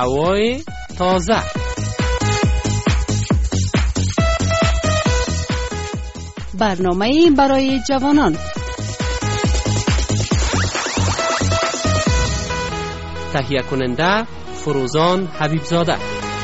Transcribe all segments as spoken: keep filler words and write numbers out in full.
هوای تازه. برنامه برای جوانان. تهیه کننده فروزان حبیبزاده.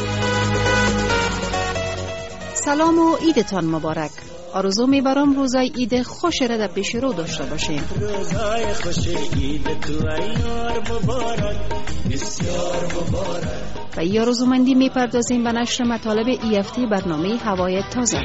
سلام و عیدتان مبارک. آرزو میبرم روزای عید خوش را در پیش رو داشته باشیم. روزای خوش عید تو ایار مبارک، بسیار مبارک. و این آرزومندی میپردازیم به نشر مطالب ای هفته برنامه هوای تازه.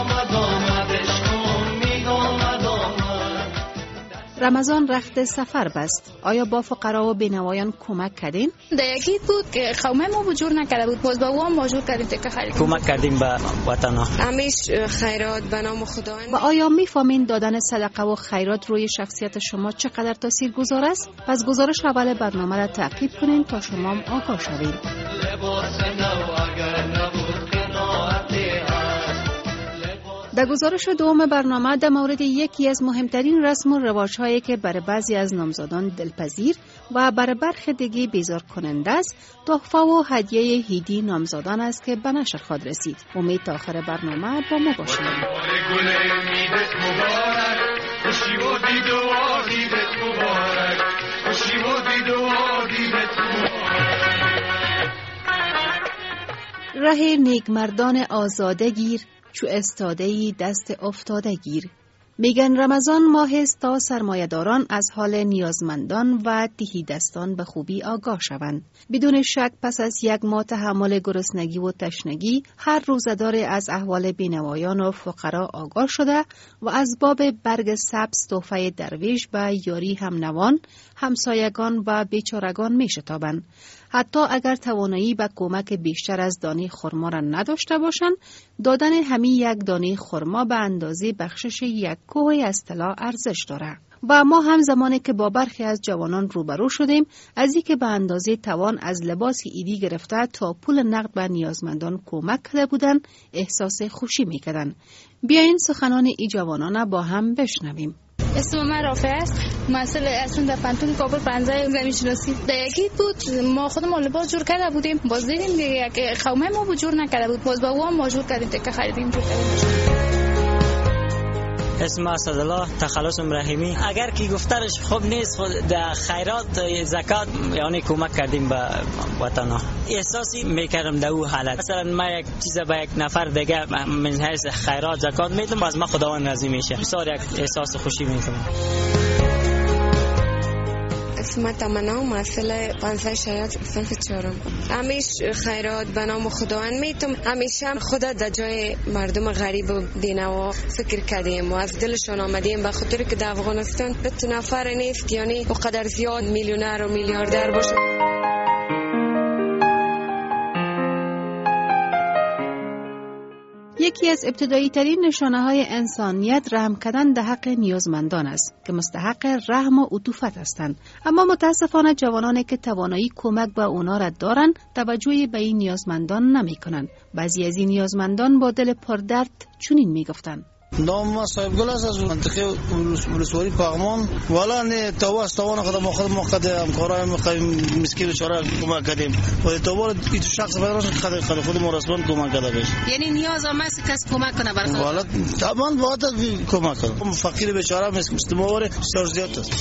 رمضان رخت سفر بست. آیا با فقرا و بینوایان کمک کردین؟ در یکی بود که قومه ما بجور نکرده بود، باز با او هم ماجور کردیم که خیلی کمک کردیم به وطن ها. همیش خیرات به نام خداوند. و آیا میفهمین دادن صدقه و خیرات روی شخصیت شما چقدر تاثیرگذار است؟ پس گزارش اول برنامه را تعقیب کنین تا شما هم آگاه شوید. در گزارش دوم برنامه در مورد یکی از مهمترین رسم و رواج‌هایی که برای بعضی از نامزادان دلپذیر و برای برخی دیگه بیزار کننده است، تحفه و هدیه عیدی نامزادان است که به نشر خواهد رسید. امید تا آخر برنامه با ما باشید. ره نیکمردان آزاده گیر، چو استاده‌ای دست افتاده گیر. میگن رمضان ماه است تا سرمایه‌داران از حال نیازمندان و تهی دستان به خوبی آگاه شوند. بدون شک پس از یک ماه تحمل گرسنگی و تشنگی، هر روزه‌دار از احوال بینوایان و فقرا آگاه شده و از باب برگ سبز تحفه درویش به یاری همنوان، همسایگان و بیچارگان میشتابند. حتی اگر توانایی به کمک بیشتر از دانه خرما را نداشته باشند، دادن همین یک دانه خرما به اندازه بخشش یک کوه از طلا ارزش دارد. و ما هم زمانی که با برخی از جوانان روبرو شدیم، از اینکه به اندازه توان از لباس عیدی گرفته تا پول نقد به نیازمندان کمک کرده بودند، احساس خوشی می‌کردند. بیاین سخنان این جوانان با هم بشنویم. اسم من رافع است. مسئله اصلا در پانتون کابل پنجاه زمین شناسی در یکی بود. ما خودمون لباس جور کرده بودیم، باز دیدیم که قومه ما جور نکرده بود، باز با او هم ماجور کردیم که خریدیم جور کردیم. اسم اسدالله تخلص رحیمی. اگر کی گفترش خوب نیست، خود در خیرات زکات یعنی کمک کردیم به وطن ها. احساسی میکردم در اون حالت. مثلا ما یک چیز به یک نفر دیگه من حیث خیرات زکات میدم، باز ما خداوند راضی میشه. بسیار یک احساس خوشی میکنم. اسم تمنا مسئله پانزده شیاد صنف چهارم. همیش خیرات به نام خداوند میتم. همیشه خدا در جای مردم غریب و بینوا فکر کردیم و از دلشان آمدیم، به خاطر که در افغانستان دو نفر نیست یعنی اونقدر زیاد میلیونر و میلیاردر باشه. یکی از ابتدایی ترین نشانه های انسانیت رحم کردن در حق نیازمندان است که مستحق رحم و عطوفت هستند. اما متاسفانه جوانانی که توانایی کمک به اونا را دارند توجهی به این نیازمندان نمی کنند. بعضی از این نیازمندان با دل پردرد چنین می گفتند: نام ما صاحب گل است از منطقه ولسوالی پاغمان. والا نه تو از توان خود ما خود ما خود همکارای مسکین بیچاره کمک کردیم و تو این شخص برای خود خود خود ما رسما کمک کرده بش. یعنی نیاز هم است کس کمک کنه برای والا تمام وقت کمک کنه. فقیر بیچاره مسکین مور بسیار زیاد است.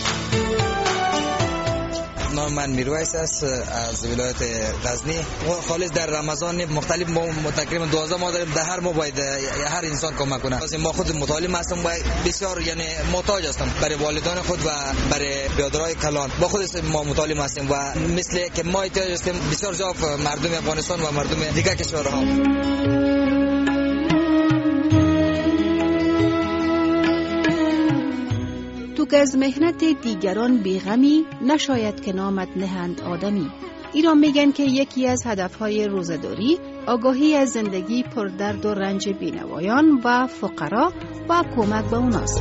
نام من میرویس است از ولایت غزنی. خالص در رمضان مختلف ما تقریبا دوازده ماه داریم. در هر ماه باید هر انسان کمک کنه. ما خود متعلم هستم و بسیار یعنی محتاج هستم برای والدان خود و برای برادرای کلان. با خود ما متعلم هستیم و مثل که ما احتیاج هستیم بسیار زیاد مردم افغانستان و مردم دیگر کشورها. تو که از مهنت دیگران بیغمی، نشاید که نامت نهند آدمی. ایران میگن که یکی از هدفهای روزه‌داری آگاهی از زندگی پر درد و رنج بینوایان و فقرا و کمک به اوناست.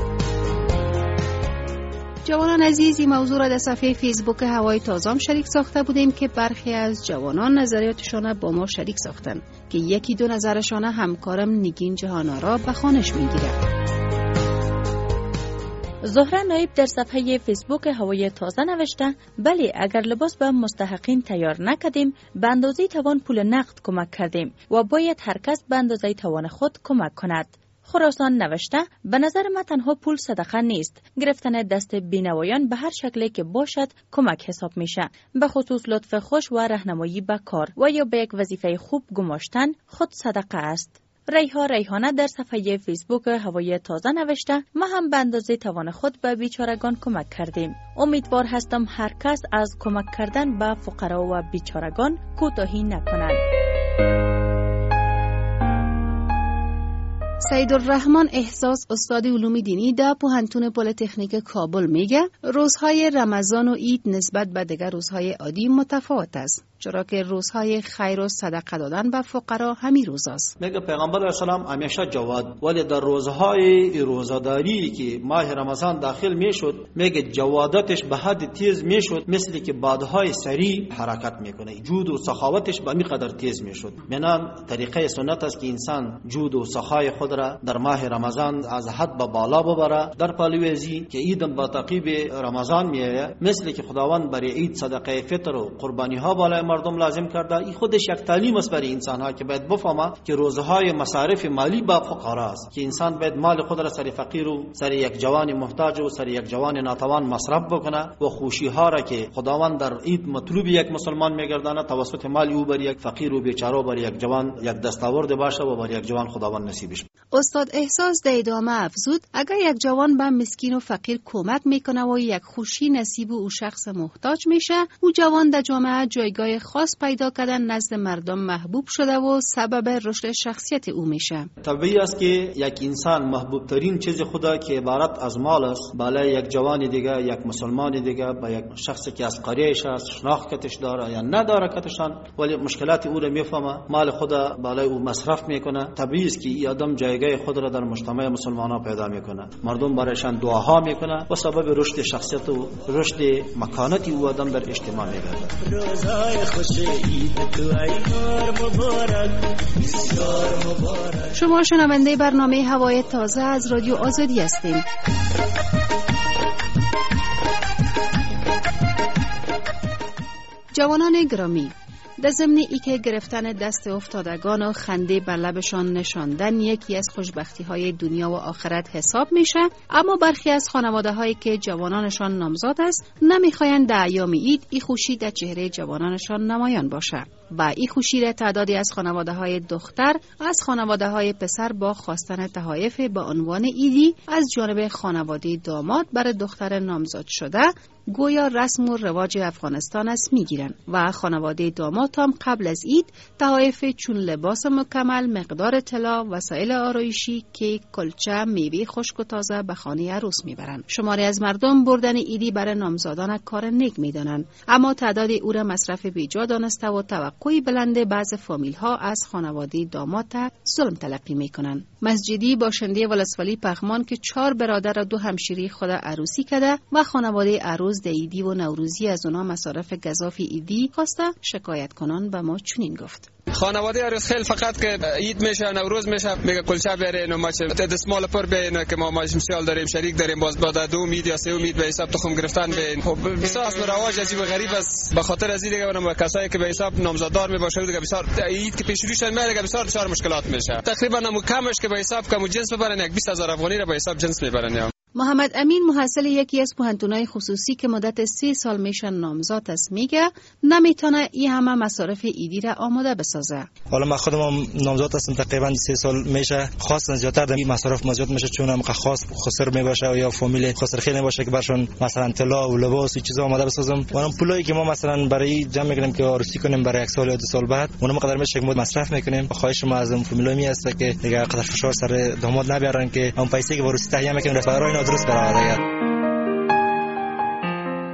جوانان عزیز، این موضوع را در صفحه فیسبوک هوای تازه شریک ساخته بودیم که برخی از جوانان نظریاتشان با ما شریک ساختن که یکی دو نظرشان همکارم نگین جهانارا به خوانش میگیره. زهره نایب در صفحه فیسبوک هوای تازه نوشته بله اگر لباس به مستحقین تیار نکردیم به اندازه توان پول نقد کمک کردیم و باید هر کس به اندازه توان خود کمک کند. خراسان نوشته به نظر من تنها پول صدقه نیست، گرفتن دست بینوایان به هر شکلی که باشد کمک حساب میشه، به خصوص لطف خوش و راهنمایی به کار و یا به یک وظیفه خوب گماشتن خود صدقه است. ریحا ریحانه در صفحه فیسبوک هوای تازه نوشته ما هم به اندازه توان خود به بیچارگان کمک کردیم. امیدوار هستم هر کس از کمک کردن به فقرا و بیچارگان کوتاهی نکنند. سیدالرحمن احساس استاد علوم دینی در پوهنتون پلی‌تکنیک کابل میگه روزهای رمضان و عید نسبت به دیگر روزهای عادی متفاوت است، چرا که روزهای خیر و صدقه دادن به فقرا همین روز است. میگه پیغمبر علیه السلام همیشه جواد، ولی در روزهای روزداری که ماه رمضان داخل میشد میگه جوادتش به حد تیز میشد، مثل که بادهای سریع حرکت میکنه، جود و سخاوتش به همین قدر تیز میشد. منان طریقه سنت است که انسان جود و سخای خود را در ماه رمضان از حد به بالا ببره. در پالویزی که عید با تعقیب رمضان میایه، مثل که خداوند برای عید صدقه فطر و قربانی ها بالای مردم لازم کرده، این خودش یک تعلیم است برای انسان ها که باید بفهمه که روزهای مصارف مالی با فقرا است، که انسان باید مال خود را سر فقیر و سر یک جوان محتاج و سر یک جوان ناتوان مصرف بکنه و خوشی ها را که خداوند در عید مطلوب یک مسلمان میگردانه توسط مال او بر یک فقیر و بیچاره بر یک جوان یک دستاورد باشه و بر یک جوان خداوند نصیبش. استاد احساس در ادامه افزود اگر یک جوان به مسکین و فقیر کمک میکنه و یک خوشی نصیب او شخص محتاج میشه، او جوان در جامعه جایگاه خاص پیدا کردن نزد مردم محبوب شده و سبب رشد شخصیت او میشه. طبیعی است که یک انسان محبوب ترین چیز خدا که عبارت از مال است، بالای یک جوان دیگه، یک مسلمان دیگه، با یک شخصی که از قریش است شناختش داره یا نداره کتشان، ولی مشکلات او را میفهمه، مال خدا بالای او مصرف میکنه. طبیعی است که این آدم جایگاه خود را در مجتمع مسلمانان پیدا میکنه، مردم برایشان دعاها میکنه و سبب رشد شخصیت و رشد مکانت او آدم در اجتماع میگرده. روزهای خوش عید تو ایار مبارک، بسیار مبارک. شما شنونده برنامه هوای تازه از رادیو آزادی هستید. جوانان گرامی، در ضمن ای که گرفتن دست افتادگان و خنده بر لبشان نشاندن یکی از خوشبختی های دنیا و آخرت حساب میشه، اما برخی از خانواده هایی که جوانانشان نامزاد است نمیخواین در ایام عید ای خوشی در چهره جوانانشان نمایان باشه. با ای خوشی را تعدادی از خانواده های دختر از خانواده های پسر با خواستن تحایف به عنوان عیدی از جانب خانواده داماد برای دختر نامزاد شده گویا رسم و رواج افغانستان است میگیرن و خانواده داماد هم قبل از عید تحایف چون لباس مکمل، مقدار طلا، وسایل آرایشی، کیک، کلچه، میوه خشک و تازه به خانه عروس میبرن. شماری از مردم بردن عیدی برای نامزادان کار نیک میدانند، اما تعداد او را مصرف بیجا دانسته و توقعی بلند بعض فامیل ها از خانواده داماد ظلم تلقی میکنند. مسجدی باشنده ولسوالی پغمان که چهار برادر و دو همشیری خود عروسی کرده و خانواده عروس د عیدی و نوروزی از اونا مصارف گزاف عیدی خواسته، شکایت کنان به ما چنین گفت: خانواده عروس خیلی فقط که عید میشه نوروز میشه میگه کلچه بیارین و ماچ دستمال پر بیارین که ما ماچ مثال داریم شریک داریم، باز بعد دو امید یا سه امید به حساب تخم گرفتن بیارین. خب بسیار از رواج عجیب و غریب است، به خاطر از دیگه اونم کسایی که به حساب نامزاددار میباشن دیگه بسیار عید که پیش روشن میاد بسیار بسیار مشکلات میشه. تقریبا هم کمش که به حساب کم جنس ببرن یک بیست هزار افغانی را به حساب جنس میبرن. محمد امین محصل یکی از پوهنتون‌های خصوصی که مدت سی سال میشن نامزاد است میگه نمیتونه این همه مصارف عیدی را آماده بسازه. حالا من خودم نامزاد هستم تقریبا سی سال میشه، خاص زیادتر این مصارف زیاد میشه چون هم خاص خسر میباشه یا فامیل خسر خیلی باشه که برشون مثلا طلا و لباس و چیزا آماده بسازم. اونم پولایی که ما مثلا برای جمع میکنیم که عروسی کنیم برای یک سال یا دو سال بعد اونم قدر میشه که مصرف میکنیم. خواهش ما از اون فامیلای می است که دیگه قدر فشار سر داماد نبیارن که اون پیسه که عروسی تهیه میکنیم برای درست برآورده. برخی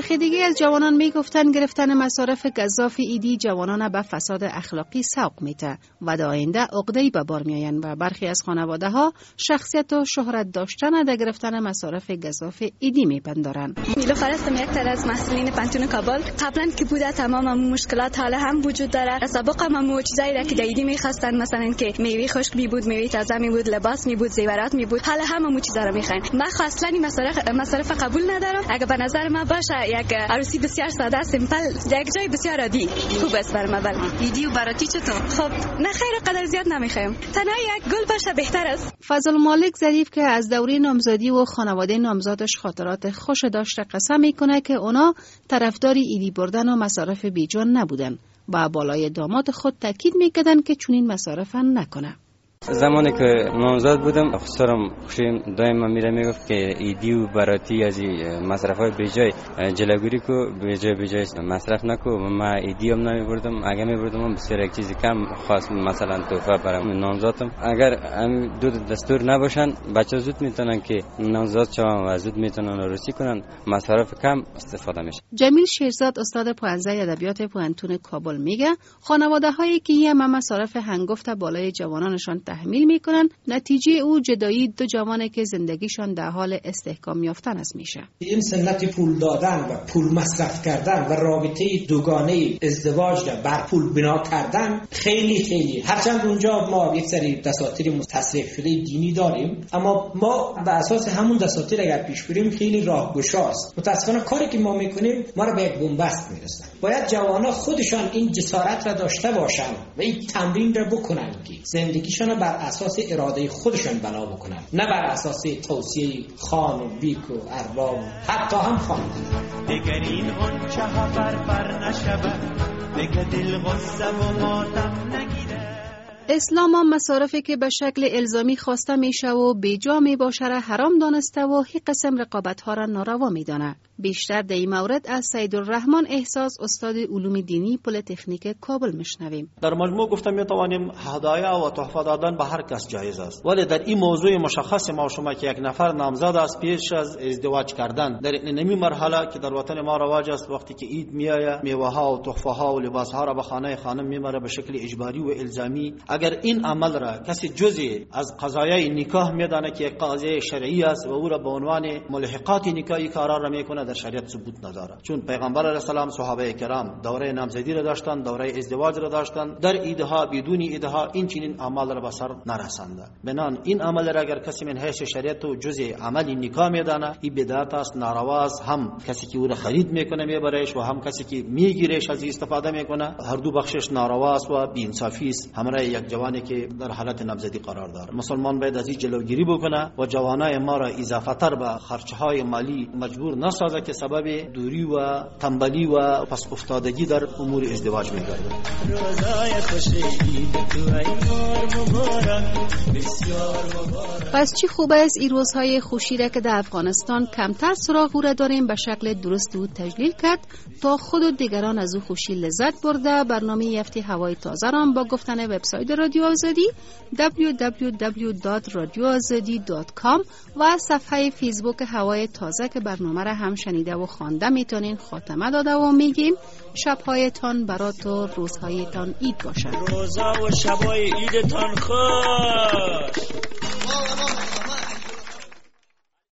برخی دیگه از جوانان میگفتن گرفتن مصارف گزاف ایدی جوانان به فساد اخلاقی سوق میده و در آینده عقده‌ای به بار میآیند و برخی از خانواده ها شخصیت و شهرت داشتن در گرفتن مصارف گزاف ایدی میپندارند. نیلوفر هستم، یک تر از مسئولین پانتون کابل. قبلا که بوده تمام مشکلات حالا هم وجود داره. سابقا هم چیزایی را که در ایدی میخواستن، مثلا که میوه خشک می بود، میوه تازه می بود، لباس می بود، زیورات می بود، حالا همه چیزا رو میخواین. من اصلا این مصارف مصارف قبول ندارم. اگه به نظر من باشه یک عروسی بسیار ساده سیمپل، یک جای بسیار عادی خوب است برای ما. ولی ایدی و براتی چطور؟ خب نه خیر قدر زیاد نمیخوایم، تنها یک گل باشه بهتر است. فضل مالک ظریف که از دوره نامزدی و خانواده نامزادش خاطرات خوش داشته قسم میکنه که اونا طرفدار ایدی بردن و مصارف بیجان نبودن و بالای داماد خود تاکید میکردن که چنین مصارف نکنه. زمانی که نامزد بودم افسرم خوشیم دائما میره میگفت که ایدی و براتی از مصرفای بیجای جلوگیری کو، بیجای بیجای مصرف نکو. من ایدی هم نمیبردم، اگه میبردم بسیار یک چیزی کم خاص، مثلا تحفه برام نامزدم. اگر هم دو دستور نباشن بچه زود میتونن که نامزد شون و زود میتونن عروسی کنن، مصرف کم استفاده میشه. جمیل شیرزاد استاد پوهنځی ادبیات پوهنتون کابل میگه خانواده هایی که هم مصارف هنگفت بالای جوانانشان تحمیل میکنن، نتیجه او جدایی دو جوانه که زندگیشان در حال استحکام یافتن است میشه. این سنت پول دادن و پول مصرف کردن و رابطه دوگانه ازدواج را بر پول بنا کردن خیلی خیلی، هرچند اونجا ما یک سری دساتیر تصریح شده دینی داریم، اما ما به اساس همون دساتیر اگر پیش بریم خیلی راهگشاست. متاسفانه کاری که ما میکنیم ما را به یک بنبست میرسن. باید جوانا خودشان این جسارت را داشته باشن و این تمرین را بکنن که زندگیشان بر اساس اراده خودشان بنا بکنن، نه بر اساس توصیه خان و بیک و ارباب، حتی هم خان. دیگر این غنچه ها بر بر نشود، دیگر دل غصه و ماتم نگیره. اسلام هم مصارفی که به شکل الزامی خواسته میشه و بیجا میباشه را حرام دانسته و هی قسم رقابت ها را ناروا میدانه. بیشتر در این مورد از سیدالرحمن احساس استاد علوم دینی پلی‌تکنیک کابل میشنویم. در مجموع گفتم میتوانیم هدایا و تحفه دادن به هر کس جایز است، ولی در این موضوع مشخص ما شما که یک نفر نامزد است پیش از ازدواج کردن در این مرحله که در وطن ما رواج است، وقتی که عید میآید میوه ها و تحفه ها و لباس ها را به خانه خانم میبره به شکل اجباری و الزامی، اگر این عمل را کسی جزئی از قضایای نکاح میدانه که یک قضیه شرعی است و او را به عنوان ملحقات نکاحی قرار را میکنه، در شریعت ثبوت نداره. چون پیغمبر علیه السلام صحابه کرام دوره نامزدی را داشتند، دوره ازدواج را داشتند، در ایدها بدون ایدها این چنین اعمال را به سر نرسانده. بنان این عمل را اگر کسی من حیث شریعت و جزء عمل نکاح میدانه، این بدعت است، ناروا است. هم کسی که او را خرید میکنه میبرهش و هم کسی که میگیرهش از استفاده میکنه، هر دو بخشش ناروا است و بی‌انصافی است همراه یک جوانی که در حالت نامزدی قرار داره. مسلمان باید از این جلوگیری بکنه و جوانای ما را اضافه تر به خرچهای مالی مجبور نسازه که سبب دوری و تنبلی و پس افتادگی در امور ازدواج میگردد. روزای خوش عید تو ای مار مبارک، بسیار مبارک. پس چی خوب است این روزهای خوشی را که در افغانستان کمتر سراغ او را داریم به شکل درست او تجلیل کرد تا خود و دیگران از او خوشی لذت برده. برنامه یفتی هوای تازه را با گفتن وبسایت رادیو آزادی دبلیو دبلیو دبلیو دات رادیو آزادی دات کام و صفحه فیسبوک هوای تازه که برنامه را هم شنیده و خوانده میتونین خاتمه داده و میگیم شبهایتان برات و روزهایتان عید باشد. روزا و شبای عیدتان خوش.